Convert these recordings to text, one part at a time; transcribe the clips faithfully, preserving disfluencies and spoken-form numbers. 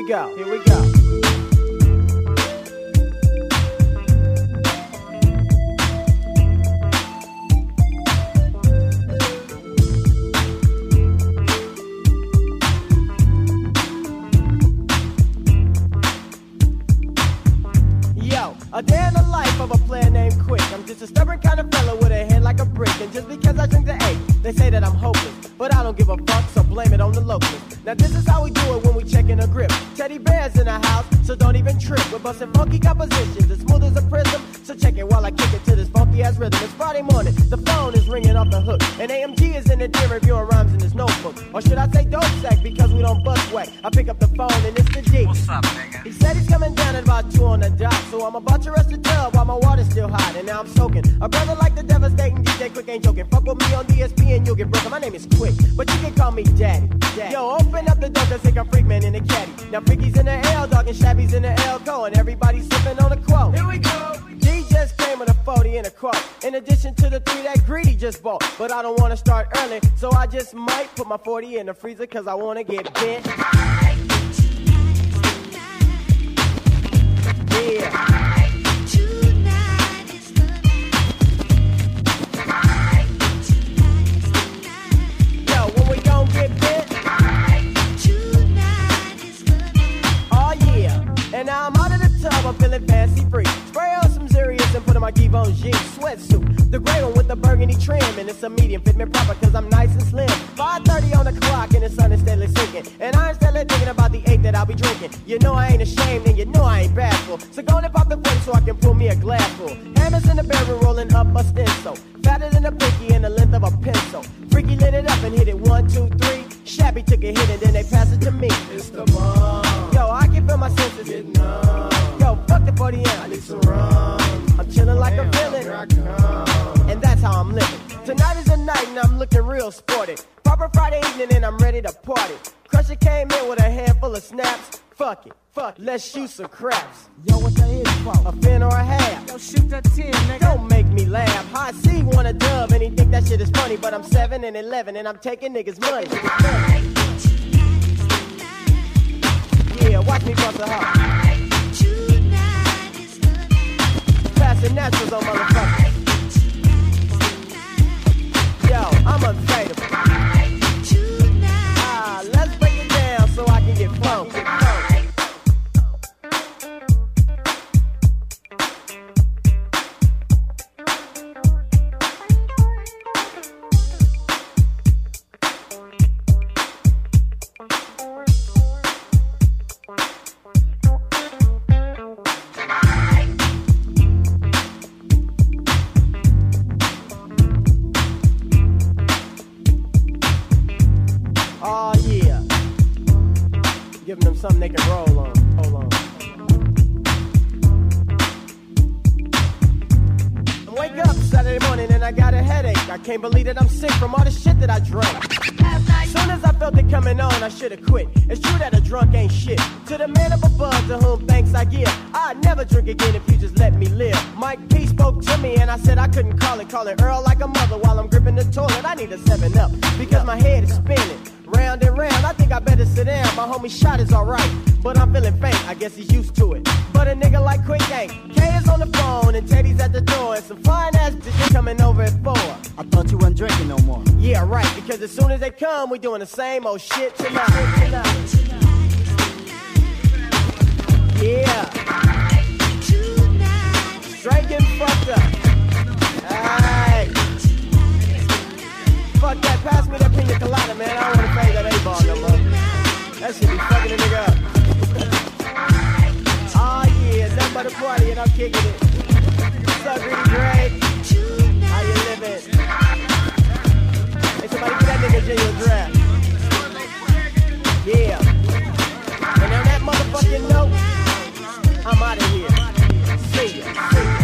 go, here we go. A day in the life of a player named Quick. I'm just a stubborn kind of fella with a head like a brick. And just because I drink the eight, they say that I'm hopeless. But I don't give a fuck, so blame it on the locals. Now this is how we do it when we check in a grip. Teddy bears in the house, so don't even trip. We're busting funky compositions as smooth as a prism. So check it while I kick it to this funky ass rhythm. It's Friday morning, the phone is ringing off the hook. And A M G is in the den reviewing rhymes in his notebook. Or should I say dope sack because we don't bust whack. I pick up the phone and it's the G. What's up, nigga? He said he's coming down at about two on the dot. So I'm about to rest the tub while my water's still hot. And now I'm soaking. A brother like the devastating D J Quick ain't joking. Fuck with me on D S P and you'll get broken. My name is Quick, but you can call me Daddy. Daddy. Yo, open up the door cause I'm Freakman in the caddy. Now Freaky's in the L, dog, and Shabby's in the L Co. And everybody's sipping on a quote. Here we go. D just came with a forty and a quote. In addition to the three that Greedy just bought. But I don't want to start early, so I just might put my forty in the freezer cause I want to get bent. Yeah. And now I'm out of the tub, I'm feeling fancy free. Spray on some Zerius and put on my Givenchy sweatsuit. The gray one with the burgundy trim. And it's a medium, fit me proper cause I'm nice and slim. five thirty on the clock and the sun is steadily sinking. And I'm steadily thinking about the eight that I'll be drinking. You know I ain't ashamed and you know I ain't bashful. So go and pop the plate so I can pull me a glass full. Hammers in the barrel rolling up a stencil. Fatter than a pinky and the length of a pencil. Freaky lit it up and hit it one, two, three. Shabby took a hit and then they passed it to me. It's the bomb. Yo, I can feel my senses. Getting numb. Yo, fuck the forty M. I need some rum. I'm chilling like Damn, a villain. Here I come. And that's how I'm living. Tonight is the night and I'm looking real sporty. Proper Friday evening and I'm ready to party. Crusher came in with a handful of snaps. Fuck it, fuck it. Let's shoot some craps. Yo, what that is for? A fin or a half. Yo, shoot that ten, nigga. Don't make me laugh. High C want a dub and he think that shit is funny. But I'm seven and eleven and I'm taking niggas' money. Yeah, watch me bust a hop. Passing naturals on motherfuckers. Yo, I'm unfadable. Ah, let's break it down so I can get funky. Giving them something they can roll on. Hold on. I wake up Saturday morning and I got a headache. I can't believe that I'm sick from all the shit that I drank. Soon as I felt it coming on, I should've quit. It's true that a drunk ain't shit. To the man up above, to whom thanks I give. I'd never drink again if you just let me live. Mike P spoke to me and I said I couldn't call it. Calling Earl like a mother while I'm gripping the toilet. I need a seven up because my head is spinning. Round and round, I think I better sit down. My homie shot is alright, but I'm feeling faint. I guess he's used to it. But a nigga like Quick ain't. K is on the phone and Teddy's at the door. And some fine ass bitches coming over at four. I thought you wasn't drinking no more. Yeah, right, because as soon as they come, we doing the same old shit tonight. tonight. Yeah. Straight getting fucked up. Alright. Fuck that, pass me that pina colada, man. I don't want to pay that A-ball no more. That shit be fucking a nigga up. Oh yeah, nothing but a party and I'm kicking it. What's up, Greedy Greg? How you living? Hey, somebody get that nigga Junior Draft. Yeah. And on that motherfucking note, I'm out of here. See ya. See ya.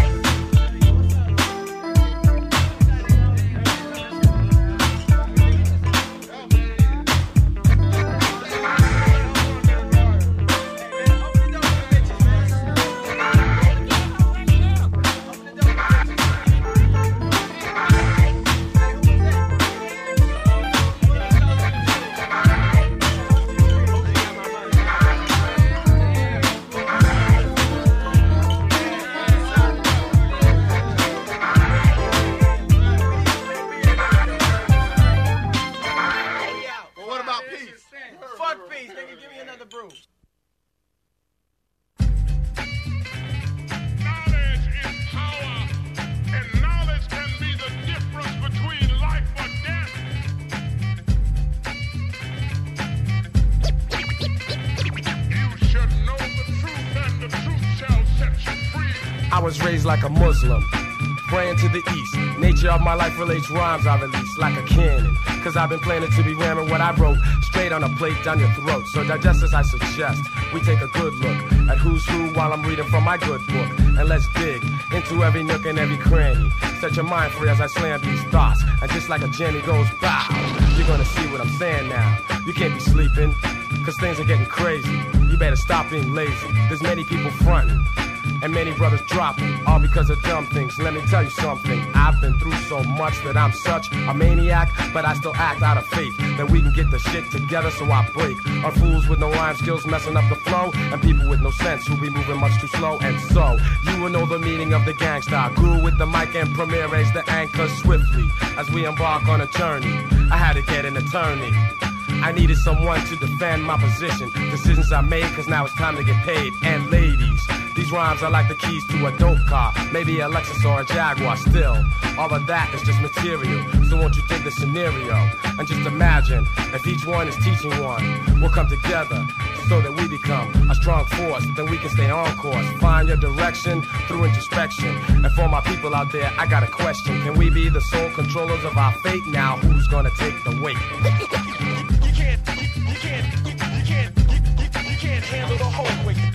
was raised like a Muslim, praying to the east. Nature of my life relates rhymes I release like a cannon. Cause I've been planning to be ramming what I wrote straight on a plate down your throat. So digest as I suggest, we take a good look at who's who while I'm reading from my good book. And let's dig into every nook and every cranny. Set your mind free as I slam these thoughts. And just like a jammy goes bow, you're gonna see what I'm saying now. You can't be sleeping, cause things are getting crazy. You better stop being lazy. There's many people fronting and many brothers dropping, all because of dumb things. Let me tell you something, I've been through so much that I'm such a maniac, but I still act out of faith that we can get the shit together, so I break on fools with no rhyme skills messing up the flow, and people with no sense who be moving much too slow. And so, you will know the meaning of the gangsta. Grew with the mic and Premier raised the anchor swiftly as we embark on a journey. I had to get an attorney, I needed someone to defend my position. Decisions I made, cause now it's time to get paid. And ladies, these rhymes are like the keys to a dope car, maybe a Lexus or a Jaguar. Still, all of that is just material, so won't you take the scenario and just imagine if each one is teaching one. We'll come together so that we become a strong force, then we can stay on course. Find your direction through introspection. And for my people out there, I got a question. Can we be the sole controllers of our fate? Now who's gonna take the weight? You can't, you can't, you can't, you can't handle the whole weight.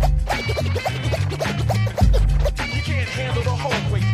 You can't handle the whole weight.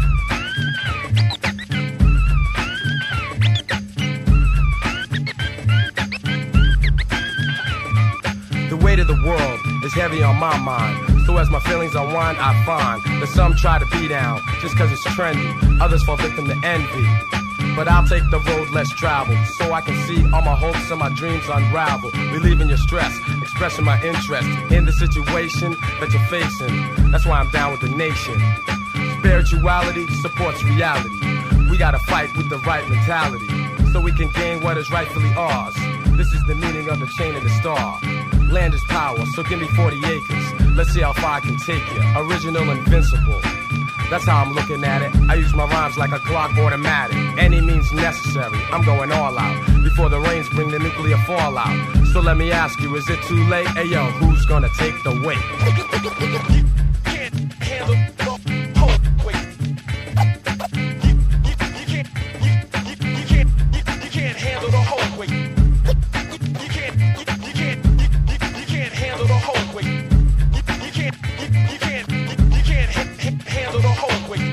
The weight of the world is heavy on my mind. So as my feelings unwind, I find that some try to be down just cause it's trendy. Others fall victim to envy. But I'll take the road less traveled, so I can see all my hopes and my dreams unravel. Relieving your stress, expressing my interest in the situation that you're facing. That's why I'm down with the nation. Spirituality supports reality. We gotta fight with the right mentality, so we can gain what is rightfully ours. This is the meaning of the chain of the star. Land is power, so give me forty acres. Let's see how far I can take you. Original, invincible. That's how I'm looking at it. I use my rhymes like a Glock automatic. Any means necessary, I'm going all out before the rains bring the nuclear fallout. So let me ask you, is it too late? Hey yo, who's gonna take the weight? You can't handle the whole weight. You, you, you can't, you, you, you can't, you, you can't handle the whole weight. You can't, you, you can't, you, you can't handle the whole weight. You, you can't, you, you can't, you, you can't ha- ha- handle the whole weight.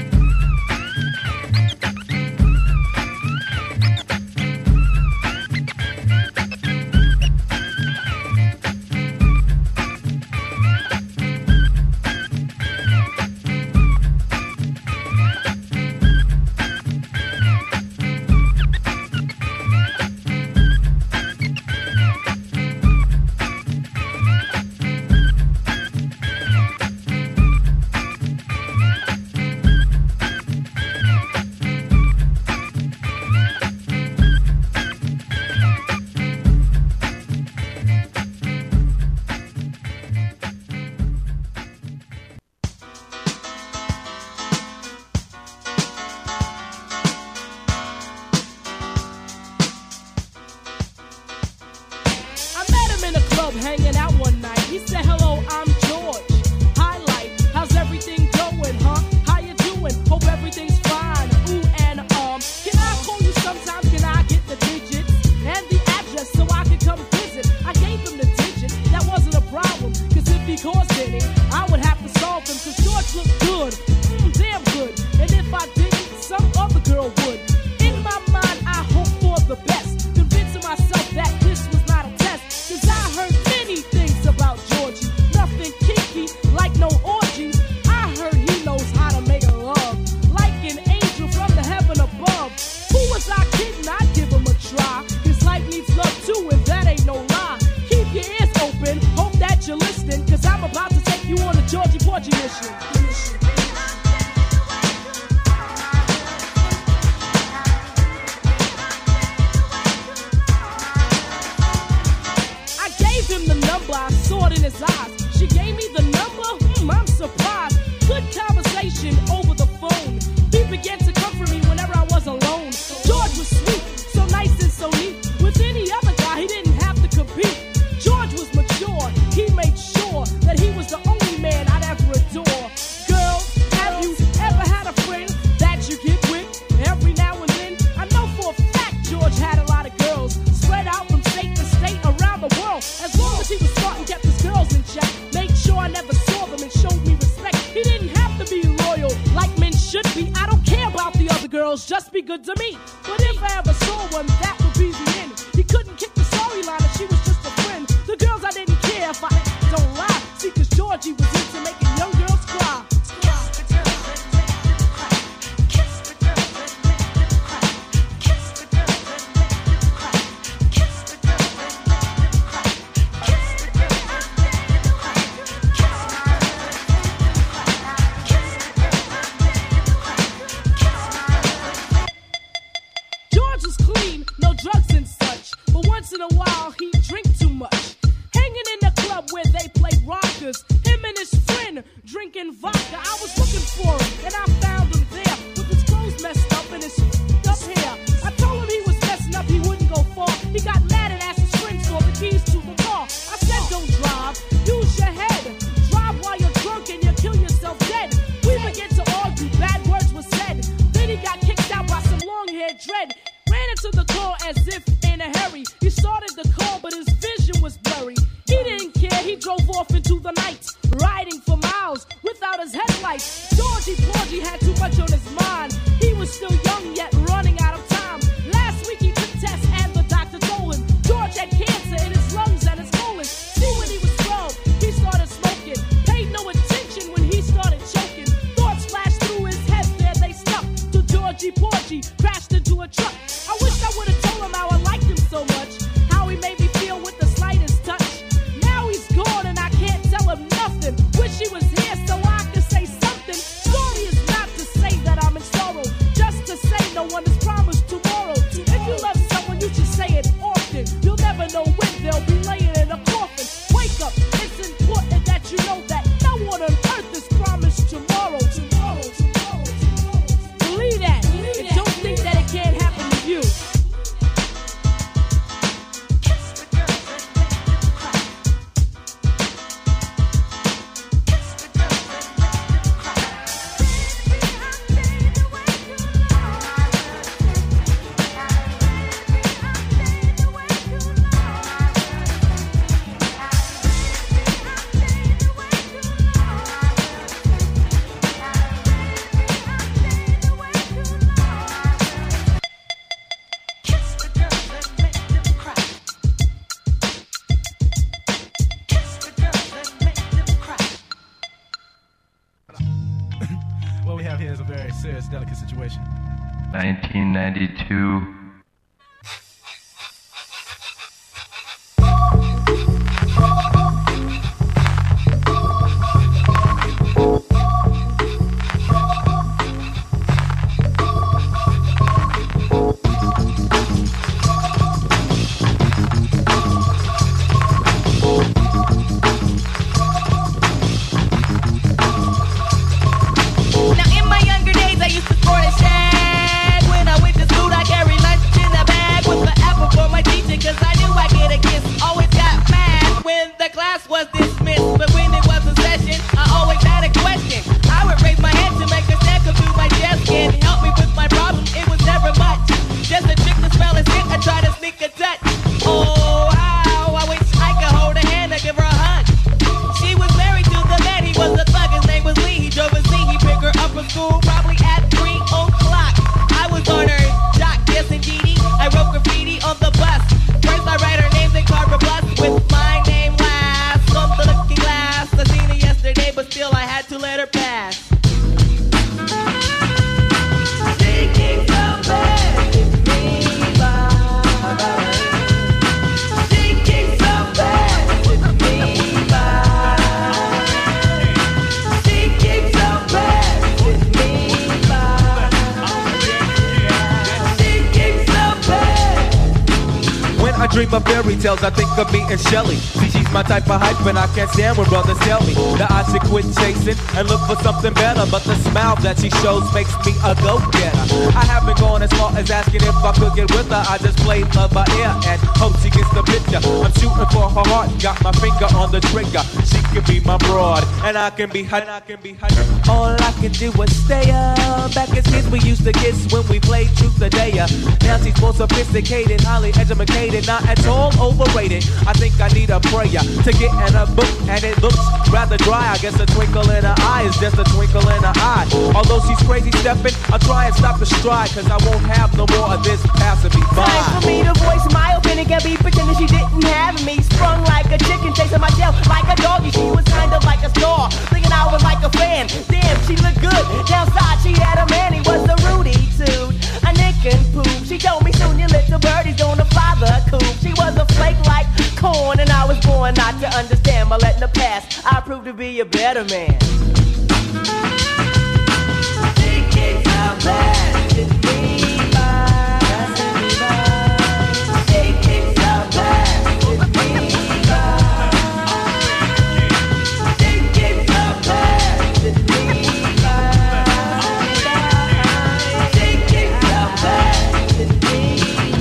girls just be good to me. But if I ever saw one, that would be the end. He couldn't kick the storyline if she was just a friend. The girls I didn't care if I don't lie. See, cause Georgie was into making young girls cry. Drugs and such, but once in a while he drink too much. Hanging in the club where they play rockers, him and his friend drinking vodka. I was looking for him and I found him there with his clothes messed up and his f***ed up hair. I told him he was messing up, he wouldn't go far. He got mad and asked his friends for the keys to the car. I said, don't drive, use your head. Drive while you're drunk and you kill yourself dead. We began to argue, bad words were said. Then he got kicked out by some long-haired dread. Ran into the car as if in a hurry. He started the car, but his vision was blurry. He didn't care, he drove off into the night, riding for miles without his headlights. Georgie Porgy had too much on his mind. He was still young, yet running out of time. Last week he took tests and the doctor told him George had cancer in his lungs and his colon. See, when he was twelve, he started smoking. Paid no attention when he started choking. Thoughts flashed through his head, there they stuck. To Georgie Porgy, crashed into a truck. I wish I would have told him how I liked him so much, how he made me feel with the slightest touch. Now he's gone and I can't tell him nothing. Wish he was here so I could say something. Story is not to say that I'm in sorrow, just to say no one is promised tomorrow. If you love someone, you should say it often. You'll never know when they'll be laying in a coffin. Wake up, it's important that you know that no one on earth is promised tomorrow. Tomorrow, tomorrow, tomorrow. Believe that, and don't think that it can't happen to you. What we have here is a very serious, delicate situation. nineteen ninety-two. Dream of fairy tales, I think of me and Shelly. See, she's my type of hype, and I can't stand when brothers tell me that I should quit chasing and look for something better. But the smile that she shows makes me a go-getter. I haven't gone as far as asking if I could get with her. I just played love by ear and hope she gets the picture. I'm shooting for her heart, got my finger on the trigger. She can be my broad, and I can be her. I can be her. All I can do is stay up. Back as kids, we used to kiss when we played truth or dare. Now she's more sophisticated, highly educated, not at all overrated. I think I need a prayer to get in a book, and it looks rather dry. I guess a twinkle in her eye is just a twinkle in her eye. Although she's crazy stepping, I'll try and stop the a stride, cause I won't have no more of this passing me by. Time for me to voice my opinion, can't be pretending she didn't have me. Sprung like a chicken, chasing my tail like a doggy. She was kind of like a star, thinking I was like a fan. Damn, she looked good. Downside, she had a man, he was a Rudy Toot, a nick and poop. She told me soon your little birdie's gonna fly the coop. She was a flake like corn, and I was born not to understand. But letting the past, I proved to be a better man. She kicks out back to me by, she kicks out back to me by, she kicks out back to me by, she kicks out back to me.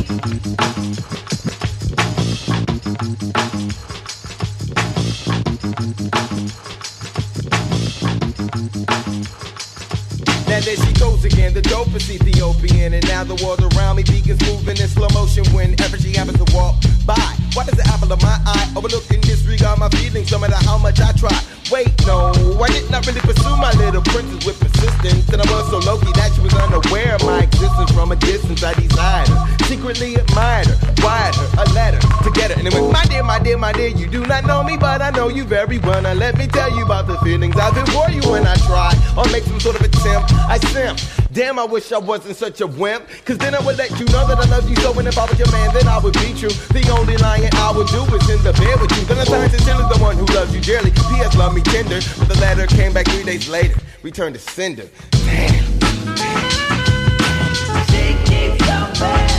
Now there she goes again, the dopest Ethiopian. And now the world around me begins moving in slow motion whenever she happens to walk by. Why does the apple of my eye overlook and disregard my feelings no matter how much I try? Wait, no, I did not really pursue my little princess with persistence. And I was so low-key that she was unaware of my existence. From a distance I desired her, secretly admired her, wired her a letter to get her. And it went, my dear, my dear, my dear, you do not know me, but I know you very well. Now let me tell you about the feelings I've been for you when I try or make some sort of attempt. I simp. Damn, I wish I wasn't such a wimp, cause then I would let you know that I love you so. And if I was your man, then I would be true. The only lying I would do is in the bed with you. Then I signed sincerely the one who loves you dearly. P S love me tender, but the letter came back three days later, returned to sender. Damn. She keeps so bad.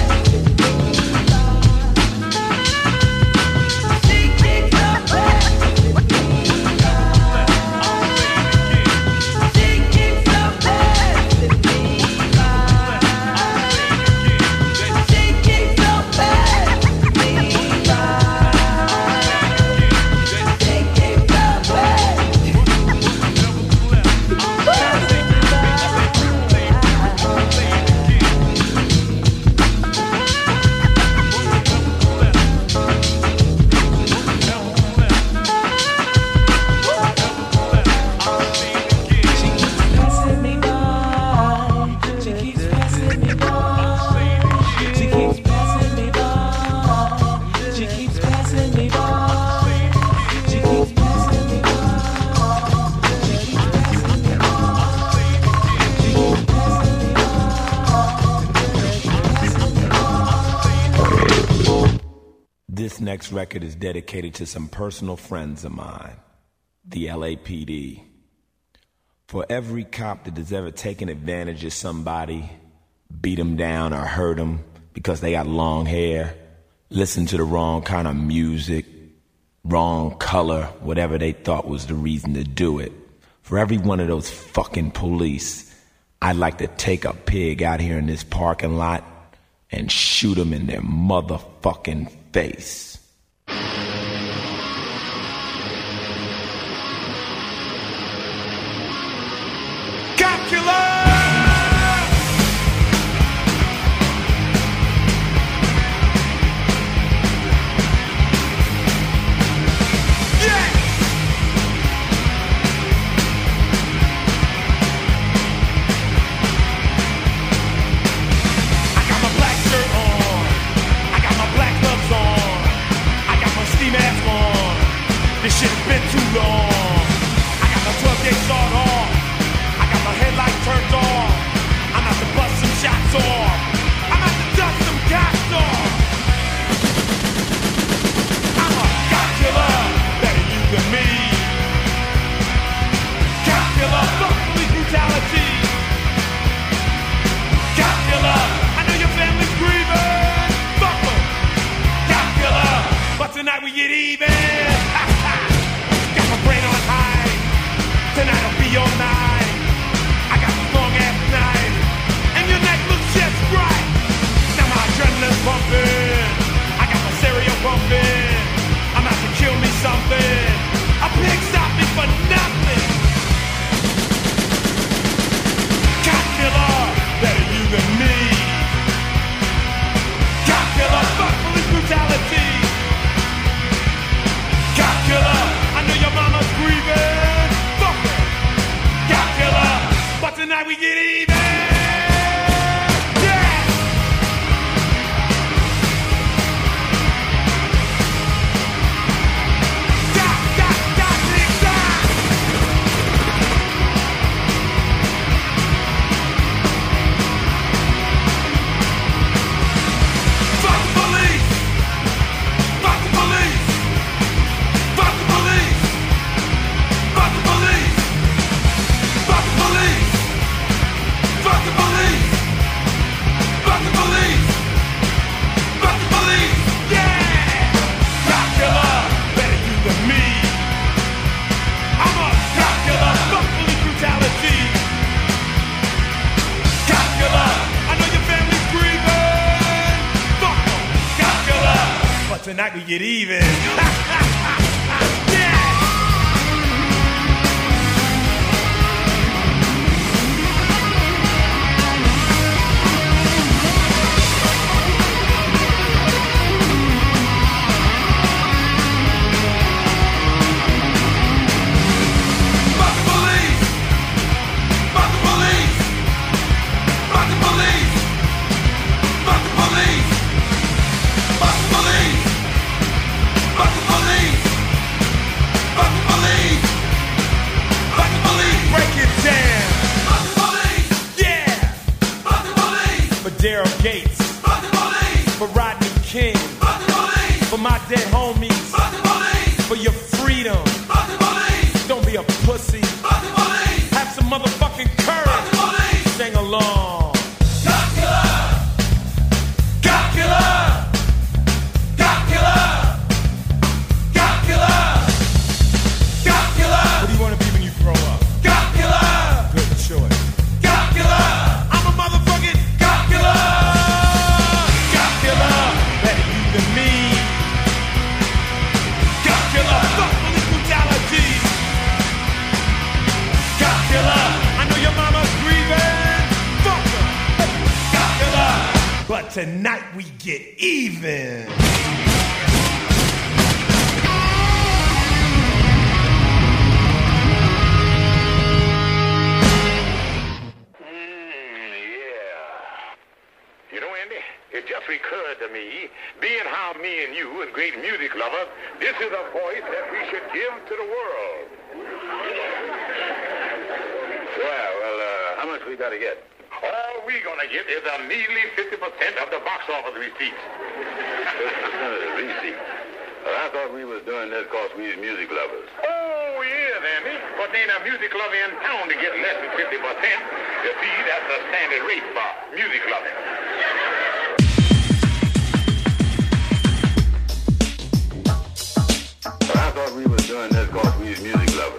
This next record is dedicated to some personal friends of mine, the L A P D. For every cop that has ever taken advantage of somebody, beat them down or hurt them because they got long hair, listened to the wrong kind of music, wrong color, whatever they thought was the reason to do it. For every one of those fucking police, I'd like to take a pig out here in this parking lot and shoot them in their motherfucking face. Tonight we get even. Got my brain on high. Tonight will be your night. I got this long ass night, and your neck looks just right. Now my adrenaline's pumping. I got my stereo pumping. I'm out to kill me something. A pig stop me for nothing. Cop killer, better you than me. Cop killer, fuck police brutality. Cop killer, I know your mama's grieving. Fuck her. Cop killer, but tonight we get even. tonight we get even. Daryl Gates, for Rodney King, for my dead homies, for your freedom. Don't be a pussy. Have some motherfucking courage. Sing along. God killer, God killer, God killer, God killer, God killer. What do you want to be when you grow up? God killer. Good choice. God killer. I'm a motherfucking God killer. God killer. Better you than me. God killer. Fuck police brutality. God killer. I know your mama's grieving. Fuck her. God killer. But tonight we get even. It just recurred to me, being how me and you and great music lovers, this is a voice that we should give to the world. Well, well, uh, how much we got to get? All we gonna get is a measly fifty percent of the box office receipts. fifty percent of the receipts? Well, I thought we was doing this because we is music lovers. Oh, yes, Andy. But there ain't a music lover in town to get less than fifty percent. You see, that's the standard rate for music loving. I thought we was doing this because we is music lovers.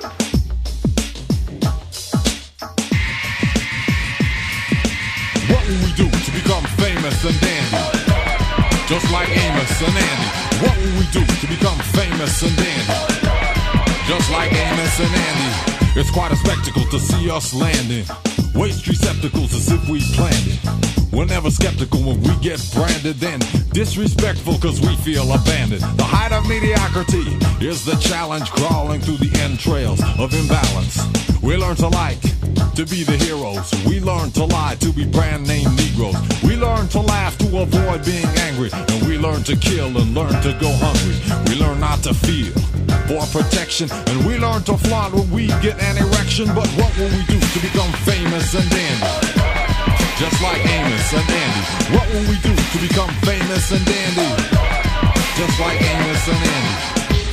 What will we do to become famous and dandy? Just like Amos and Andy. What will we do to become famous and dandy? Just like Amos and Andy. It's quite a spectacle to see us landing. Waste receptacles as if we planned it. We're never skeptical when we get branded, then disrespectful cause we feel abandoned. The height of mediocrity is the challenge crawling through the entrails of imbalance. We learn to like, to be the heroes. We learn to lie, to be brand name Negroes. We learn to laugh, to avoid being angry. And we learn to kill and learn to go hungry. We learn not to feel for protection. And we learn to flaunt when we get an erection. But what will we do to become famous and dandy? Just like Amos and Andy. What will we do to become famous and dandy? Just like Amos and Andy.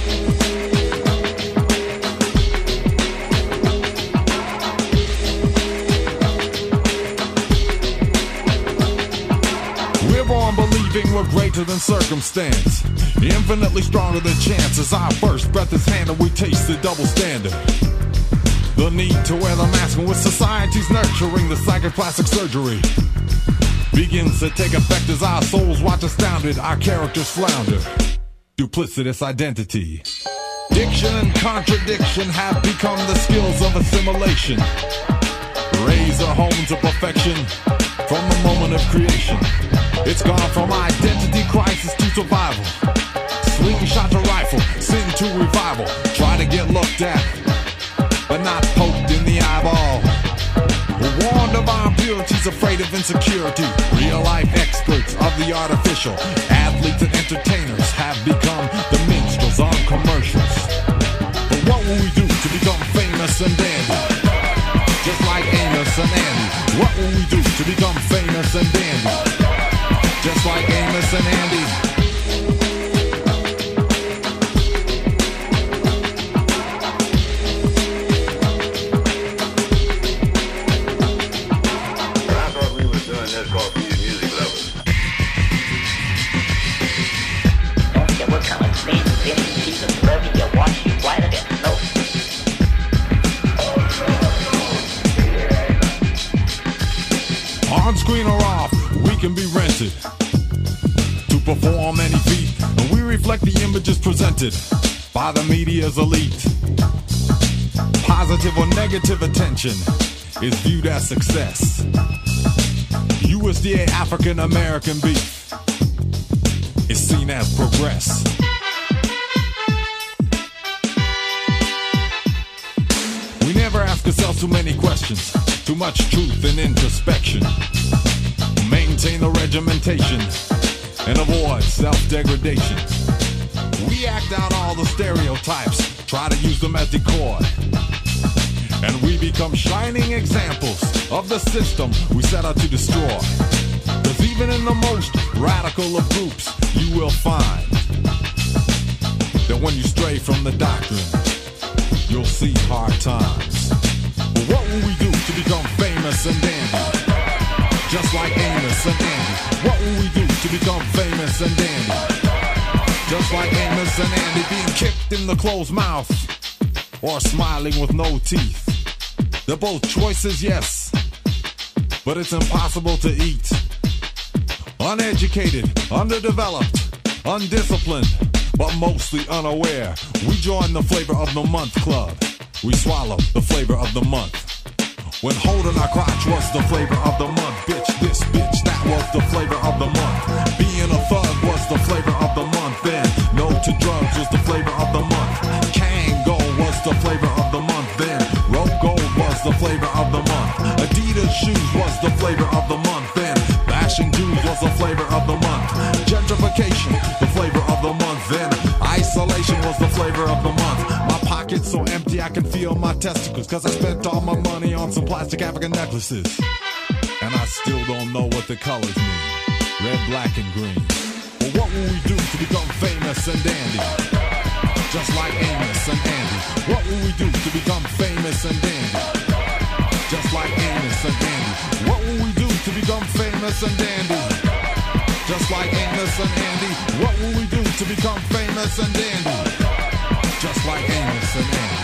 We're born believing we're greater than circumstance, infinitely stronger than chance. As our first breath is handed, we taste the double standard. The need to wear the mask, and with society's nurturing, the psychoplastic surgery begins to take effect as our souls watch astounded, our characters flounder. Duplicitous identity. Diction and contradiction have become the skills of assimilation. Razor home to perfection from the moment of creation. It's gone from identity crisis to survival. Slingshot to rifle, sin to revival. Try to get looked at, but not poked in the eyeball. We're warned of our impurities, afraid of insecurity. Real life experts of the artificial. Athletes and entertainers have become the minstrels on commercials. But what will we do to become famous and dandy? Just like Amos and Andy. What will we do to become famous and dandy? Just like Amos and Andy. On screen or off, we can be rented to perform any feat, and we reflect the images presented by the media's elite. Positive or negative attention is viewed as success. U S D A African American beef is seen as progress. We never ask ourselves too many questions, too much truth and introspection. Maintain the regimentation and avoid self-degradation. We act out all the stereotypes, try to use them as decoy. And we become shining examples of the system we set out to destroy. Cause even in the most radical of groups, you will find that when you stray from the doctrine, you'll see hard times. But what will we do to become famous and dandy? Just like Amos and Andy. What will we do to become famous and dandy? Just like Amos and Andy, being kicked in the closed mouth or smiling with no teeth. They're both choices, yes, but it's impossible to eat. Uneducated, underdeveloped, undisciplined, but mostly unaware. We join the Flavor of the Month club. We swallow the flavor of the month. When holding our crotch was the flavor of the month. Bitch, this bitch, that was the flavor of the month. Being a thug was the flavor of the month. Then no to drugs was the flavor of the month. Kango was the flavor of the month. Then Rope Gold was the flavor of the month. Adidas shoes was the flavor of the month. Then bashing Jews was the flavor of the month. Gentrification, the flavor of the month. Then isolation was the flavor of the month. My pocket's so empty I can feel my testicles, cause I spent all my money on some plastic African necklaces. And I still don't know what the colors mean. Red, black, and green. But what will we do to become famous and dandy? Just like Amos and Andy. What will we do to become famous and dandy? Just like Amos and Andy. What will we do to become famous and dandy? Just like Amos and Andy. What will we do to become famous and dandy? Just like Amos and Andy.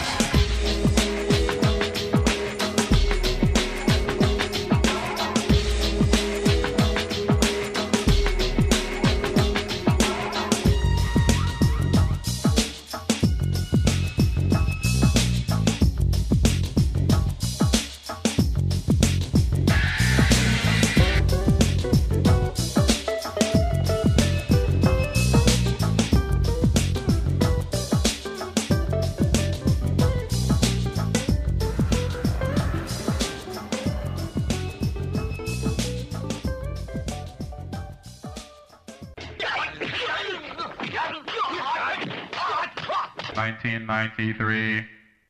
nineteen ninety-three.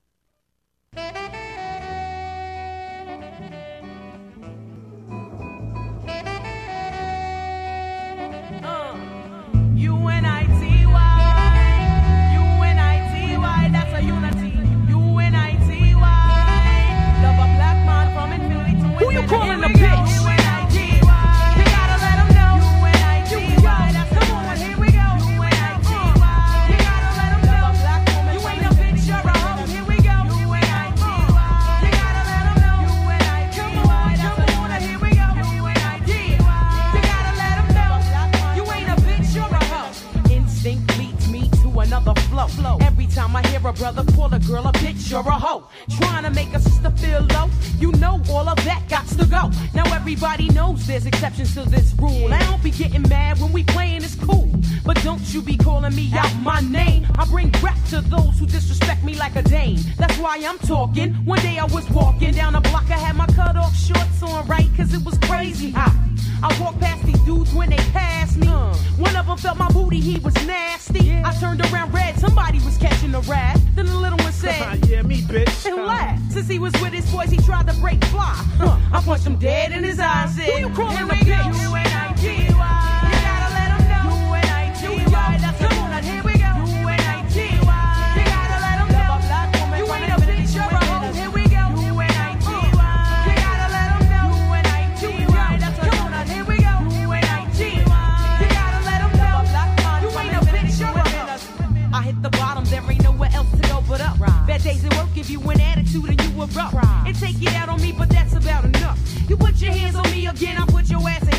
I'm talking. One day I was walking down the block. I had my cut off shorts on, right? Cause it was crazy hot. I walked past these dudes when they passed me. Uh. One of them felt my booty, he was nasty. Yeah. I turned around red, somebody was catching a rat. Then the little one said, yeah, me, bitch. And laughed. Since he was with his boys, he tried to break fly. Uh. I punched him dead in his eyes. Said, who you calling a bitch? U N I T Y. You gotta let him know. U N I T Y. That's come on, here we go. U N I T Y. You gotta let him know. You ain't a bitch, you're a hoe. Here we go. U N I T Y. You gotta let him know. U N I T Y. That's come on, here we go. U N I T Y. You gotta let him know. You ain't a bitch, you're a hoe. I hit the bottom, there ain't nowhere else to go but up. Bad days at work give you an attitude and you erupt. And take it out on me, but that's about enough. You put your hands on me again, I put your ass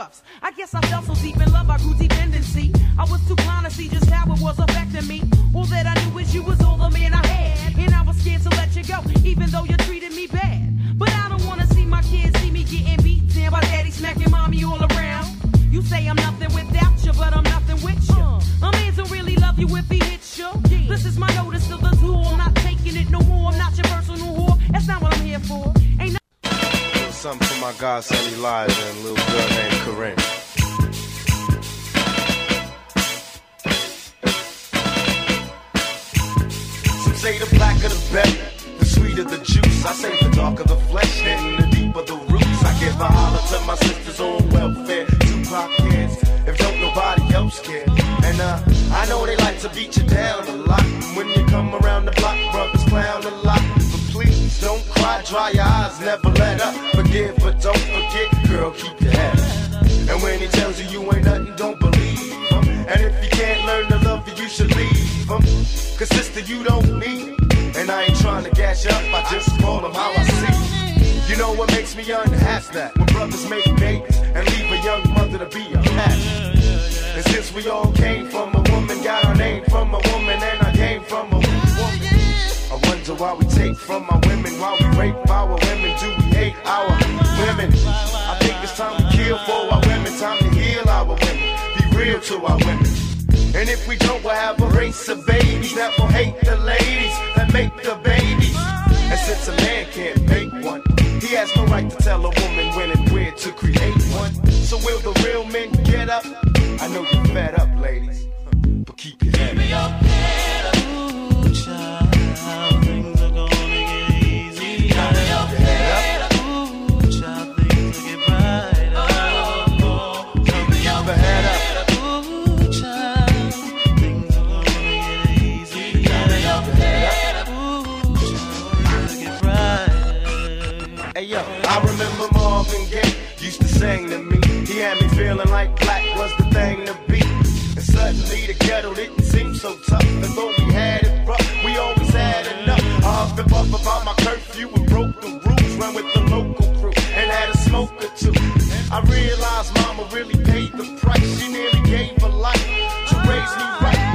cuffs. I guess I fell so deep in love, I grew dependency. I was too blind to see just how it was affecting me. All that I knew is you was all the man I had, and I was scared to let you go, even though you treated me bad. But I don't wanna see my kids see me getting beat down by daddy smacking mommy all around. You say I'm nothing without you, but I'm nothing with you. A man don't really love you if he hits you. This is my notice to the tool. I'm not taking it no more. I'm not your personal whore. That's not what I'm here for. Ain't no something for my godson Elijah and a little girl named Corinne. Some say the blacker the better, the sweeter the juice. I say the darker the flesh and the deeper the roots. I give a holler to my sisters on welfare. Tupac kids, if don't nobody else care. And uh, I know they like to beat you down a lot. When you come around the block, brothers clown a lot. But please don't cry, dry your eyes, never let up. Forgive, but don't forget, girl, keep your head up. And when he tells you you ain't nothing, don't believe him. And if you can't learn to love you, you should leave him. Cause sister, you don't need him. And I ain't trying to gas you up, I just call him how I see. You know what makes me unhappy? That when brothers make babies and leave a young mother to be a pastor. And since we all came from a woman, got our name from a woman, and I came from a woman. I wonder why we take from our women, why we rape our women, do we hate our women? I think it's time to kill for our women, time to heal our women, be real to our women. And if we don't, we'll have a race of babies that will hate the ladies that make the babies. And since a man can't make one, he has no right to tell a woman when and where to create one. So will the real men get up? I know you're fed up, ladies, but keep your head up. Ooh, child, things are gonna get easy. Keep your head up. Ooh, child, things will get brighter. Oh, oh, keep your head up. Ooh, child, things are gonna get easy. Keep your head up. Ooh, child, things will get brighter. Hey yo, I remember Marvin Gaye used to sing to me. He had me feeling like black was the thing to be. And suddenly the ghetto didn't seem so tough. And though we had it rough, we always had enough. I huffed and puffed about my curfew and broke the rules. Ran with the local crew and had a smoke or two. I realized mama really paid the price. She nearly gave her life to raise me right.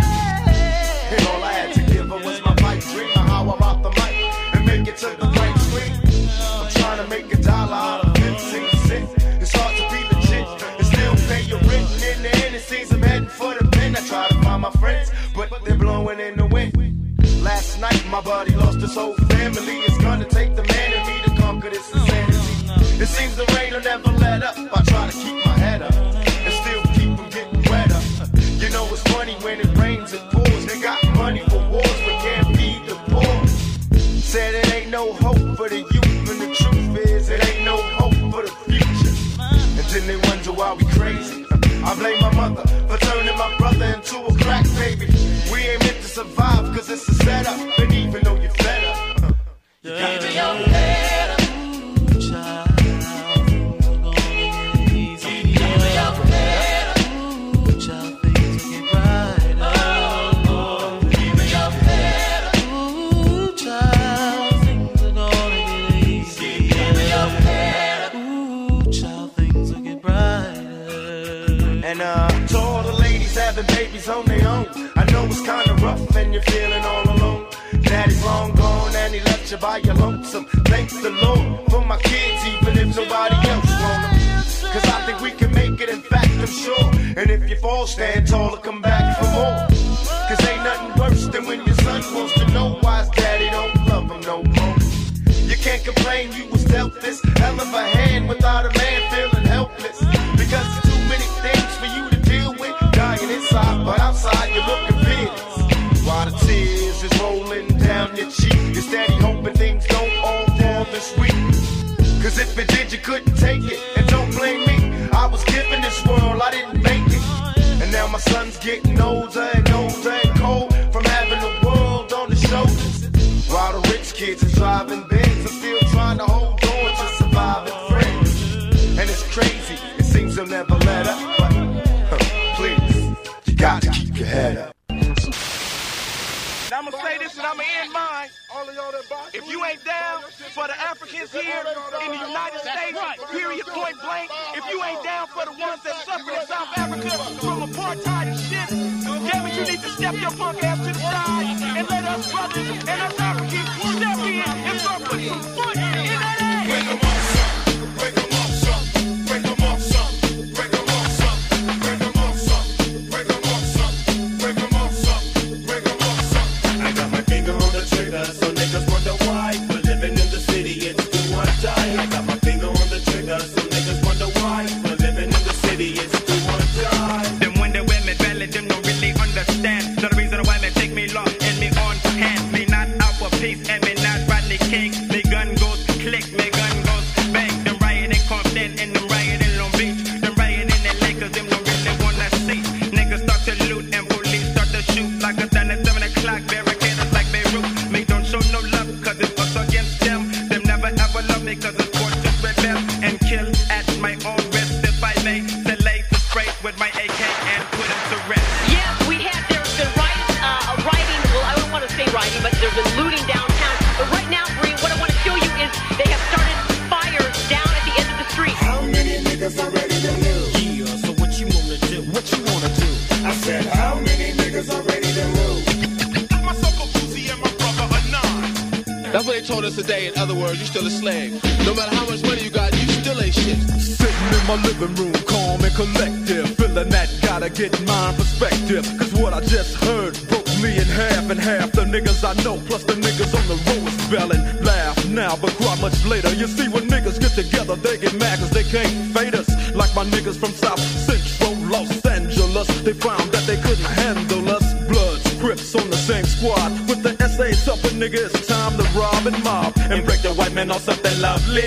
And all I had to give her was my pipe dream of how I rock the mic and make it to the right screen. I'm trying to make a dollar out of fifteen cents. It's hard to be legit and still pay your rent. And in the end, it seems I'm heading for the pen. I try to find my friends, but they're blowing in the wind. Last night, my buddy lost his whole family. It's gonna take the man in me to conquer this insanity. It seems the rain will never let up. I try to keep my head up and still keep from getting wetter. You know it's funny when it rains, it pours. They got money for wars, but can't feed the poor. Said it ain't no hope for the youth, and the truth is it ain't no hope for the future. And then they wonder why we crazy. I blame my mother for turning my brother into a crack baby. We ain't meant to survive cause it's a setup. And even though you're fed up, you got to your head up. Ooh, child, things are gonna get easy. Keep your head up. Ooh, child, things will get brighter. Oh, oh, keep your head up. Ooh, child, things are gonna get easy. Keep your head up. Ooh, child, things will get brighter. And uh, to all the ladies having babies on their own, I know it's kinda rough and you're feeling all alone. Daddy's long gone and he left you by your lonesome. Thank the Lord for my kids, even if nobody else want them. Cause I think we can make it, in fact I'm sure. And if you fall, stand tall and come back for more. Cause ain't nothing worse than when your son wants to know why his daddy don't love him no more. You can't complain you was dealt this hell of a hand without a man feeling helpless. Because it's too many things for you to deal with. Dying inside, but outside you're looking fearless. While the tears is rolling down your cheek, you're steady hoping things don't all fall this week. Cause if it did, you couldn't take it. And don't blame me, I was given this world, I didn't make it. And now my son's getting older and older and cold from having the world on his shoulders. While the rich kids are driving Benz, I'm still trying to hold on to surviving friends. And it's crazy, it seems they'll never let up. But huh, please, you got to keep your head up. Now I'm gonna say this and I'ma end mine. If you ain't down for the Africans here in the United States, period, point blank, if you ain't down for the ones that suffered in South Africa from apartheid and shit, damn it, you need to step your punk ass to the side and let us brothers and us Africans step in and start putting some foot in that ass. Break them off some, break them off some, break them off some, break them off some, break them off some, break them off some, break them off some, break them off some. I got my finger on the trigger, so niggas wonder why. We're living in the city, it's do or die. I got my finger on the trigger, so niggas wonder why. We're living in the city, it's do or die. Them wonder where me valid, them don't really understand. So the reason why me take me long and me on hand. Me not out for peace and me not Rodney King. Me gun goes click, me gun goes bang. Them rioting in Compton and them rioting in Long Beach. Them rioting in L A cause them don't really wanna see. Niggas start to loot and police start to shoot. Like a done at seven o'clock, barricaders like Beirut. Me don't show no love cause it's us against them. Them never ever love me cause it's forced to rebel and kill at my own risk. If I may delay the spray with my A K and put him to rest. Yes, we have. There's been riots, uh, rioting. Well, I don't want to say rioting, but there's been looting downtown. But right now, Bree, what I want to show you is they have started fires down at the end of the street. How many niggas are ready to lose? Yeah, so what you wanna do? What you wanna do? I said, how many niggas are ready to lose? Myself a Uzi and my brother a nine. That's what they told us today. In other words, you still a slave. No matter how much money you got, you still ain't shit. Sitting in my living room, calm and collective, feeling that gotta get my perspective. Cause what I just heard broke me in half, and half the niggas I know, plus the niggas on the road is spelling. Laugh now, but cry much later. You see, when niggas get together, they get mad cause they can't fade us. Like my niggas from South Central Los Angeles, they found that they couldn't handle us. Bloods, Crips on the same squad with the S A's up, and nigga, it's time to rob and mob and break the white man on something lovely.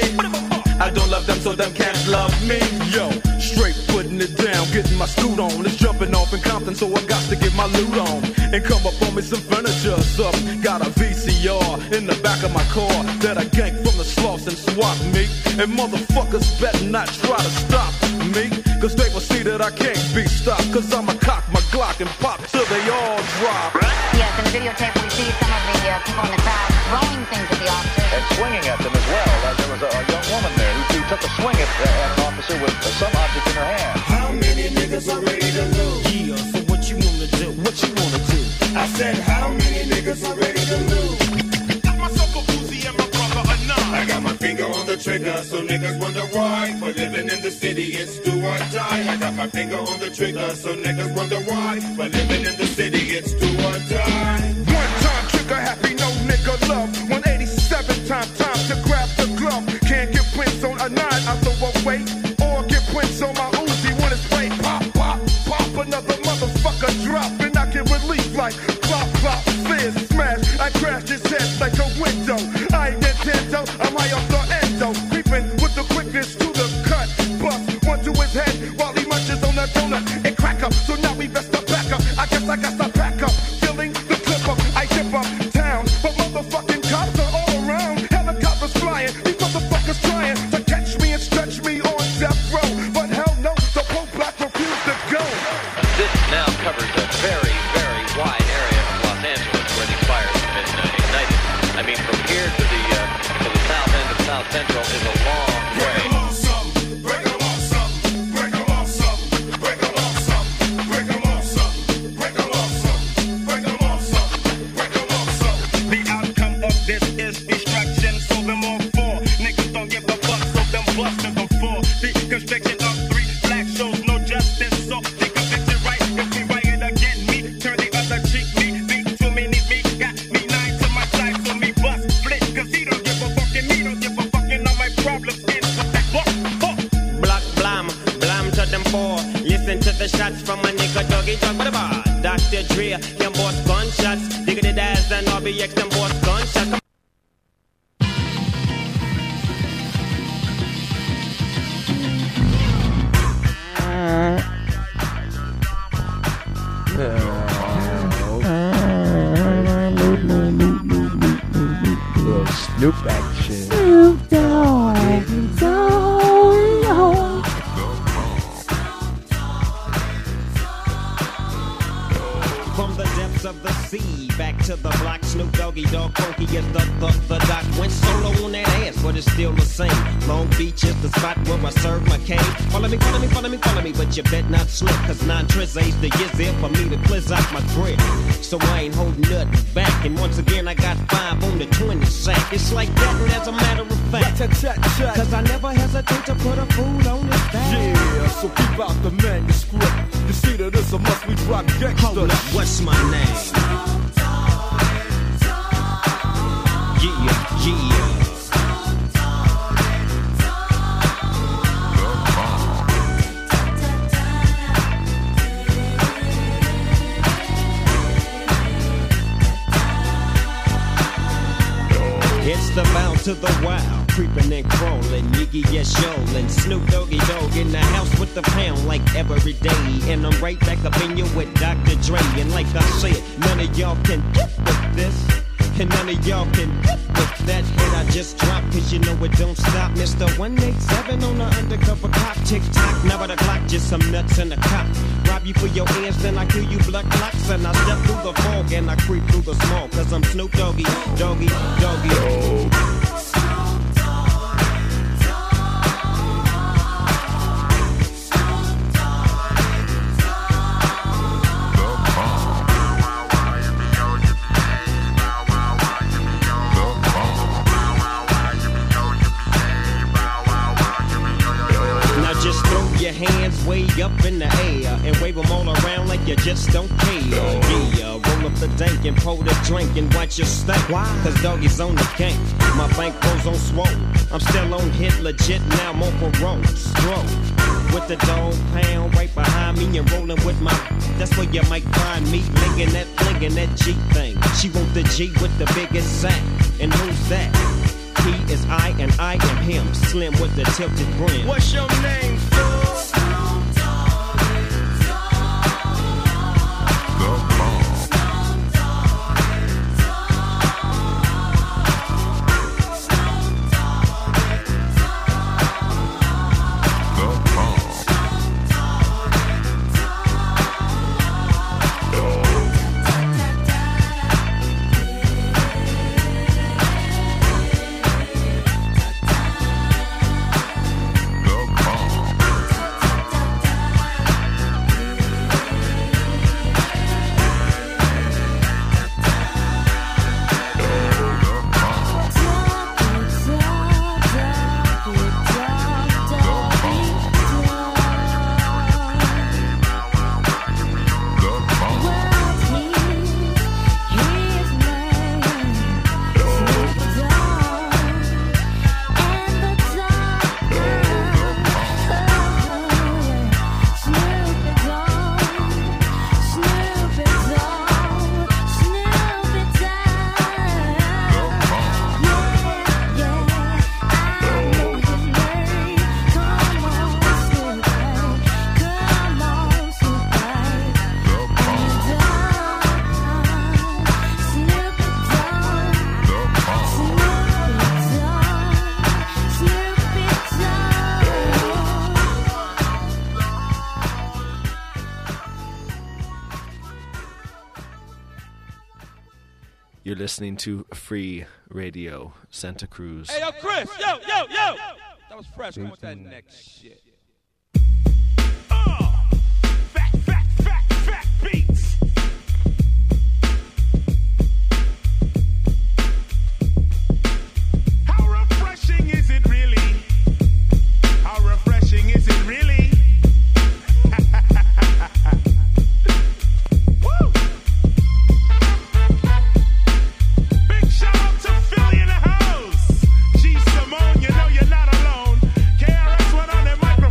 I don't love them, so them can't love me. Yo, straight putting it down, getting my scoot on. It's jumping off in Compton, so I got to get my loot on and come up on me some furniture or something. Got a V C R in the back of my car that I ganked from the sloughs and swap me. And motherfuckers better not try to stop me, cause they will see that I can't be stopped. Cause I'ma cock my Glock and pop till they all drop. Yes, in the videotape we see some of the uh, people in the crowd throwing things at the officers. And swinging at them as well. Uh, there was a, a young woman there who, who took a swing at, uh, at an officer with uh, some object in her hand. How many niggas are ready to lose? Yeah, so what you wanna do? What you wanna do? I said, how many niggas are ready to lose? Myself a Uzi and my brother a nine. I got my finger on the trigger, so niggas wonder why. For living in the city, it's do or die. I got my finger on the trigger, so niggas wonder why. For living in the city, it's do or die. One time trigger happy, no nigga love. one eighty-seven time, time to grab the glove. Can't get prints on a nine, I throw away. Or get prints on my Uzi when it's way. Pop, pop, pop, another motherfucker drop. And I get relief like clop, clop, fizz, smash. I crash his head like a window. I ain't Nintendo, I'm high off the endo. Creeping with the quickness to the cut. Bust one to his head while he munches on a donut. And crack up, so now we best to back up. I guess I got to back up. Feeling the clip up, I dip up town. But motherfucking cops are all around. Helicopters flying, these motherfuckers trying to catch me and stretch me on death row. But hell no, the Pope Black refused to go. This now covers a very, very wide area of Los Angeles where these fires have been uh, ignited. I mean, from here to the uh, to the south end of South Central is a long way. The outcome of this is destruction, so them all four. Niggas don't give a fuck, so them busted before. The constriction of three black shows no justice, so the conviction right. If we riot again, me turn the other cheek, me beat to me, need me, got me nine to my side, so me bust split. Cause he don't give a fuck and me don't give a fuck, and all my problems end with that buck, buck. Block blam, blam to them four. Listen to the shots from my nigga Doggy Dog with a bar. Doctor Dre, them boss gunshots. Diggity Daz and R B X, them boss gunshots. Little Snoop action. Snoop Dogg, Dogg. From the depths of the sea. Back to the block, Snoop Doggy Dogg, funky as the, the, the doc. Went solo on that ass, but it's still the same. Long Beach is the spot where I serve my cane. Follow me, follow me, follow me, follow me, but you bet not slip, cause nine tris ain't the years there for me to cleanse out my grip. So I ain't holding nothing back, and once again I got five on the twenty sack. It's like that, and as a matter of fact, cause I never hesitate to put a fool on his back. Yeah, so keep out the manuscript. You see that it's a must we drop gangsta. Hold up, what's my name? Yeah, yeah. It's the bound to the wild, creeping and crawling, Yiggy yes yolin', Snoop Doggy Dogg in the house with the pound like every day, and I'm right back up in you with Doctor Dre, and like I said, none of y'all can get with this, and none of y'all can get with that hit I just dropped, cause you know it don't stop, Mister one eighty-seven on the undercover cop, tick-tock, now by the clock, just some nuts in the cop, rob you for your ears, then I kill you blood clots, and I step through the fog, and I creep through the smoke, cause I'm Snoop Doggy, Doggy, Doggy, oh. Hands way up in the air and wave them all around like you just don't care. Yeah, roll up the dank and pour the drink and watch your stank. Cause doggy's on the gank. My bank goes on swole. I'm still on hit legit, now I'm on parole. Stroke with the dog pound right behind me and rolling with my. That's where you might find me linking that, flinging that G thing. She want the G with the biggest sack. And who's that? He is I and I am him. Slim with the tilted brim. What's your name, fool? You're listening to Free Radio, Santa Cruz. Hey, yo, Chris, yo, yo, yo! That was fresh. Come with that next shit. Uh, fat, fat, fat, fat beats. How refreshing is it really? How refreshing is it really? Woo! Big shout out to Philly in the house. G Simone, you know you're not alone. K R S went on their microphone.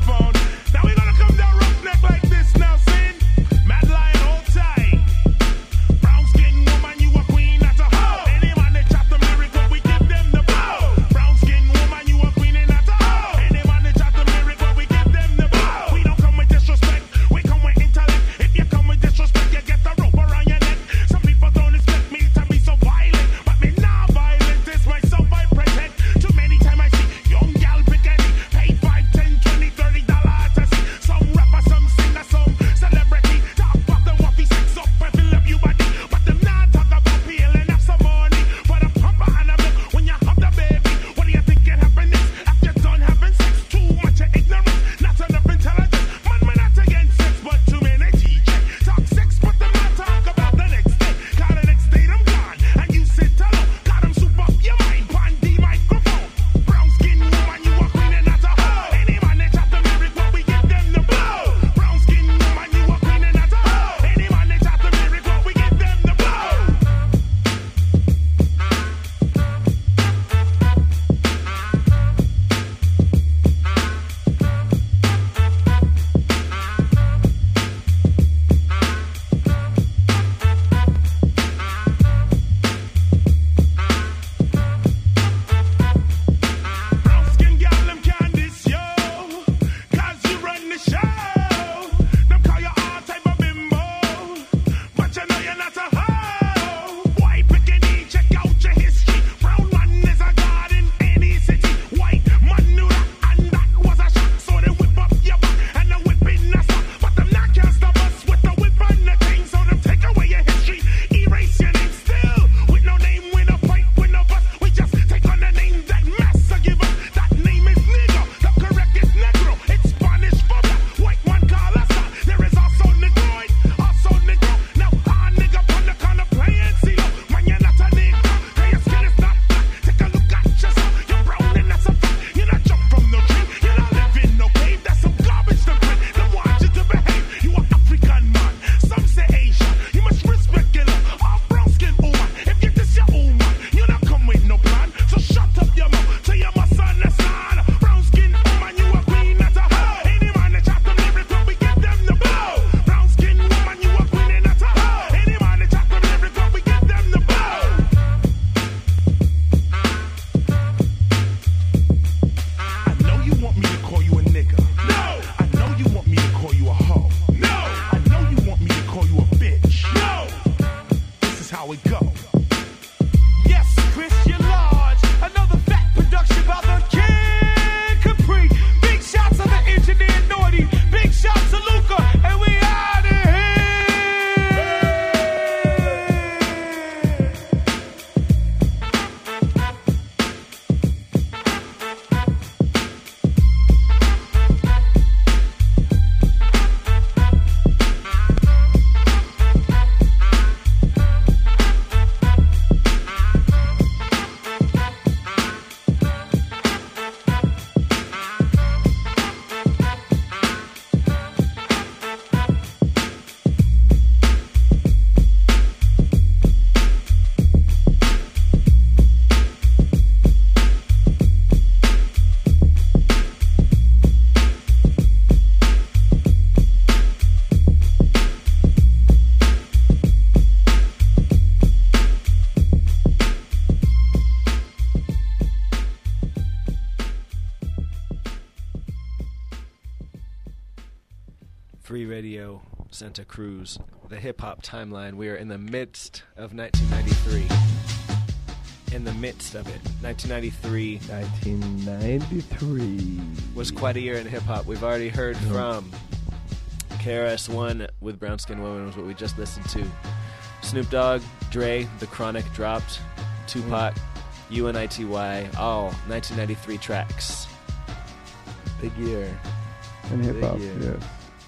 Radio Santa Cruz, the hip-hop timeline. We are in the midst of nineteen ninety-three. In the midst of it. nineteen ninety-three. nineteen ninety-three. Was quite a year in hip-hop. We've already heard Yep. from K R S One with Brown Skin Woman was what we just listened to. Snoop Dogg, Dre, The Chronic dropped. Tupac, mm. U N I T Y, all nineteen ninety-three tracks. Big year. In hip-hop, yes.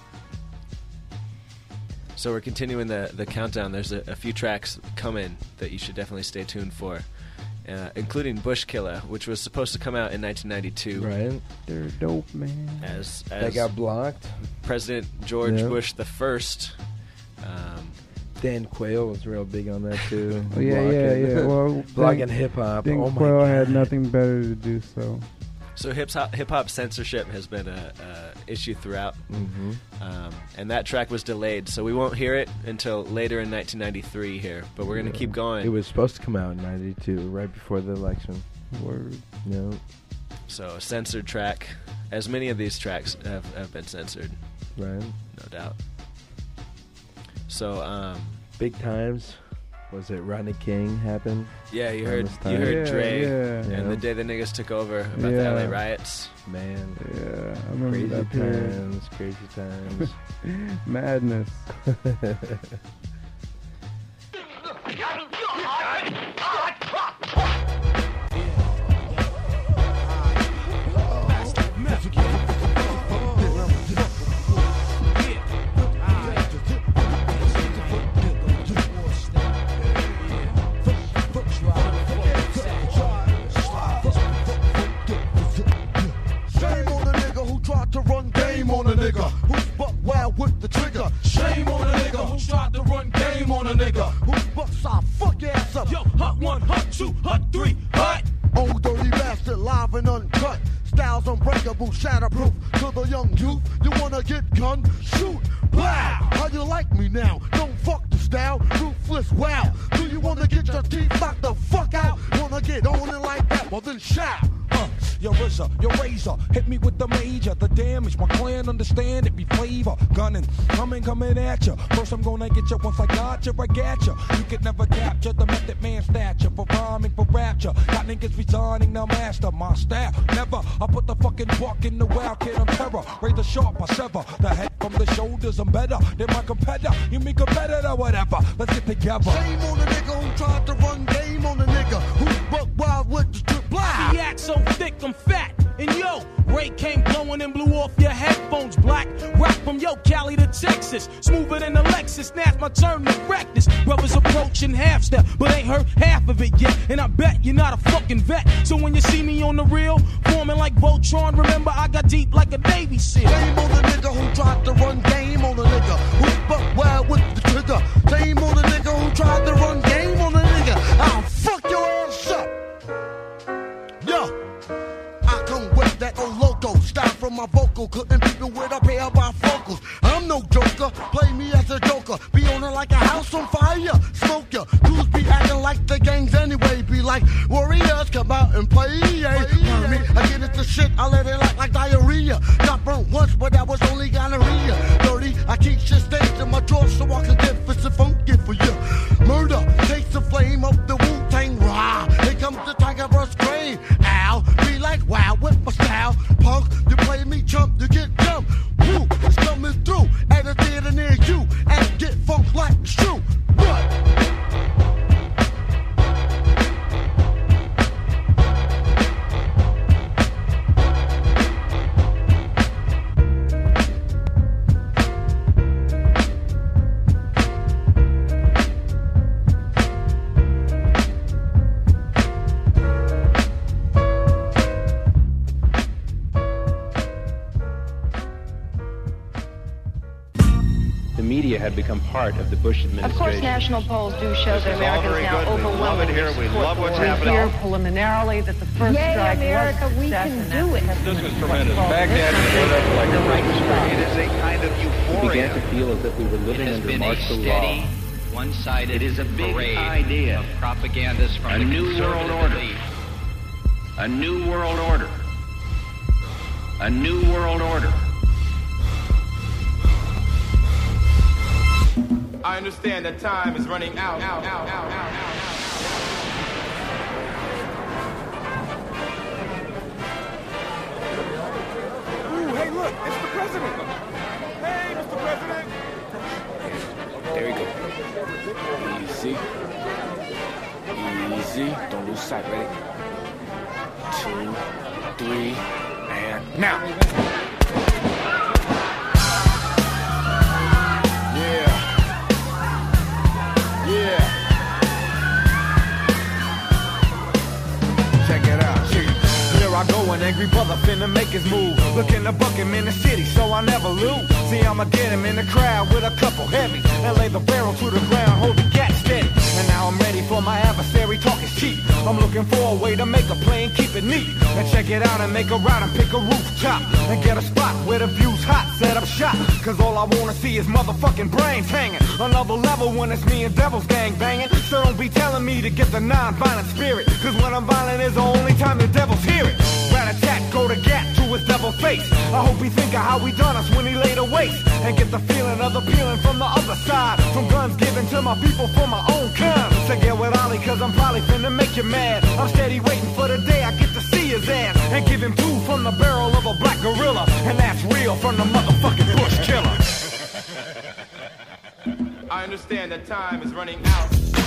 So we're continuing the, the countdown. There's a, a few tracks coming that you should definitely stay tuned for, uh, including Bush Killer, which was supposed to come out in nineteen ninety-two. Right. They're dope, man. As, as They got blocked. President George Yep. Bush the First. Um, Dan Quayle was real big on that too. Oh, yeah, yeah, yeah. Well, blogging hip hop. Dan Oh my Quayle god. had nothing better to do, so. So hip hop hip hop censorship has been a, a issue throughout, mm-hmm. um, and that track was delayed, so we won't hear it until later in nineteen ninety-three here. But we're gonna Yeah. keep going. It was supposed to come out in ninety-two, right before the election. Word. No. So a censored track, as many of these tracks have, have been censored, Right. no doubt. So um, Big Times. Was it Rodney King happened? yeah, you around heard this you time? heard Yeah, Dre, yeah. and Yeah. the day the niggas took over about the L A Yeah. riots. Man. Yeah, I remember Crazy that period. times. Crazy times. Madness. Shame on the nigga who tried to run game on a nigga who's buck wild with the trigger. Shame on the nigga who tried to run game on a nigga who's buck side fuck your ass up. Yo, hut one, hut two, hut three, hut. Old dirty bastard, live and uncut. Styles unbreakable, shatterproof. To the young youth, you wanna get gun? Shoot, wow. How you like me now? Don't fuck the style, ruthless, wow. Do you wanna get your teeth knocked the fuck out? Wanna get on it like that? Well then shout. Uh, your R Z A, your razor, hit me with the major. The damage, my clan understand it be flavor. Gunning, coming, coming at ya. First I'm gonna get ya, once I got ya, I got ya. You could never capture the method man stature. For rhyming, for rapture. Got niggas resigning, now master my style. Never, I put the fucking buck in the wild kid, I'm terror. Razor sharp, I sever. The head from the shoulders, I'm better than my competitor. You mean competitor, whatever. Let's get together. Shame on the nigga who tried to run game on the nigga who's buck wild with the strip black. The act so thick, I'm fat. And yo, Ray came blowing and blew off your headphones black. Rock from yo, Cali to Texas. Smoother than a Lexus. Now it's my turn to wreck this. Brothers approaching half step, but ain't heard half of it yet. And I bet you're not a fucking vet. So when you see me on the reel, forming like Voltron, remember I got deep like a Navy SEAL. Shame on the nigga who tried to run game on the nigga who's buck wild with the trigger. Shame on the nigga who tried to run game on the nigga. I'll fuck your ass up. Yo. I come with that old loco style from my vocal, couldn't people with a pair of bifocals. I'm no joker, play me as a joker, be on it like a house on fire, smoke ya. Dudes be acting like the gangs anyway, be like warriors, come out and play. Yeah. Me, I get into shit, I let it out like diarrhea. Got burnt once, but that was only gonorrhea. Dirty, I keep shit staged in my drawer so I can get fit and funky for you. Murder takes the flame of the Wu-Tang Rah. Here comes the Tiger Brush Crane. Ow, be like wow with my style. Punk, you play me chump, you get jumped. Woo, it's coming through at a theater near you. And get funk like it's true. What? Media had become part of the Bush administration. Of course, national polls do show that Americans now overwhelmingly here. We love what's we happening. hear preliminarily that the first Yay, strike America, was we can do it. This is tremendous. Baghdad showed up like a right street. It is a kind of euphoria. We began to feel as if we were living under martial law. One-sided. It is a big parade idea. Of propagandists from a the new world order. elite. A new world order. A new world order. I understand that time is running out, out, out, out, out, out. Ooh, hey, look, it's the president. Hey, Mister President. There we go. Easy. Easy. Don't lose sight. Ready? Two, three, and now. Yeah. Yeah. Check it out. Check it. Here I go, an angry brother finna make his move. Looking to buck him in the city, so I never lose. See, I'ma get him in the crowd with a couple heavies and lay the barrel to the ground, hold the gat steady. And now I'm ready for my adversary, talk is cheap. I'm looking for a way to make a play and keep it neat. And check it out and make a route and pick a rooftop. And get a spot where the view's hot, set up shop. Cause all I wanna see is motherfucking brains hanging. Another level when it's me and Devil's gang banging. So don't be telling me to get the non-violent spirit. Cause when I'm violent is the only time the devils hear it. Rat-a-tat, go to gat to his devil face. I hope he think of how he done us when he laid a waste. And get the feeling of the peeling from the other side. From guns given to my people for my own kind. So get with Ollie cause I'm probably finna make you mad. I'm steady waiting for the day I get to see his ass. And give him two from the barrel of a black gorilla. And that's real from the motherfucking bush killer. I understand that time is running out.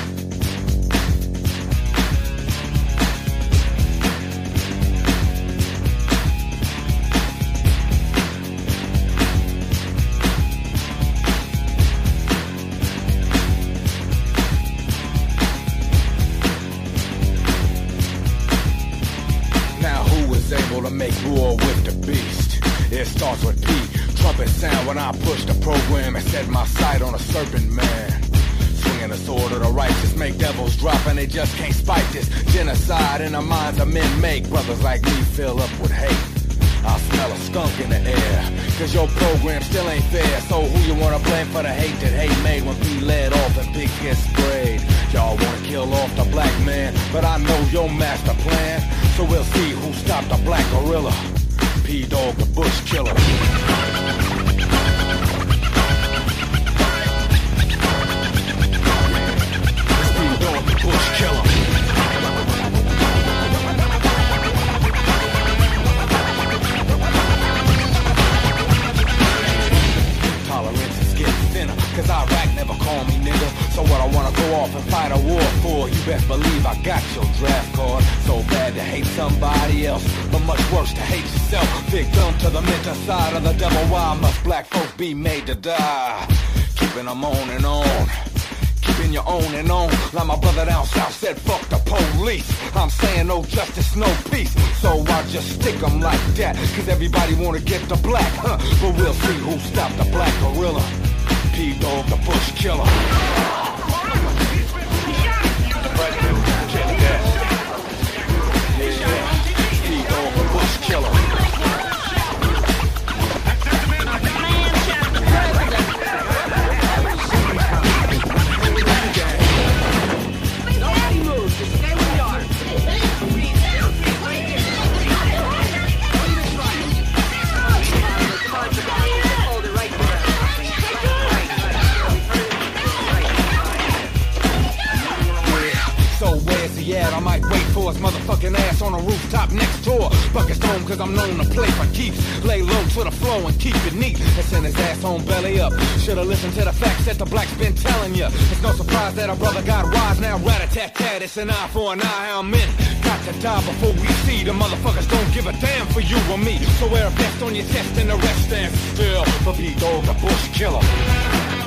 Able to make war with the beast. It starts with P. Trumpet sound when I push the program and set my sight on a serpent man. Swinging the sword of the righteous, make devils drop and they just can't spike this genocide in the minds of men. Make brothers like me fill up with hate. I smell a skunk in the air, cause your program still ain't fair. So who you wanna blame for the hate that hate made when P led off and pigs get sprayed? Y'all wanna kill off the black man, but I know your master plan. So we'll see who stopped the black gorilla. P-Dog the bush killer. P-Dog the bush killer. Tolerance is getting thinner, cause Iraq never called me nigga. So what I wanna go off and fight a war for, you best believe I got your draft card. So bad to hate somebody else, but much worse to hate yourself. Victim to the mental side of the devil. Why must black folks be made to die? Keeping them on and on, keeping your own and on. Like my brother down south said, fuck the police. I'm saying no justice, no peace. So I just stick them like that, cause everybody wanna get the black, huh? But we'll see who stopped the black gorilla. P-Dog the bush killer. The president, Jim Guest. Yeah, P-Dog the bush killer. Nobody moves, just stay where you are. Hold it right there. So where's he at? I might wait for his motherfucking ass on a rooftop next door. Bucket's home cause I'm known to play for keeps. Lay low to the flow and keep it neat. And send his ass home belly up. Should've listened to the facts that the black's been telling ya. It's no surprise that our brother got wise. Now rat-a-tat-tat, it's an eye for an eye. How many got to die before we see? The motherfuckers don't give a damn for you or me. So wear a vest on your chest and the rest stands still. For P-Dog the bush killer.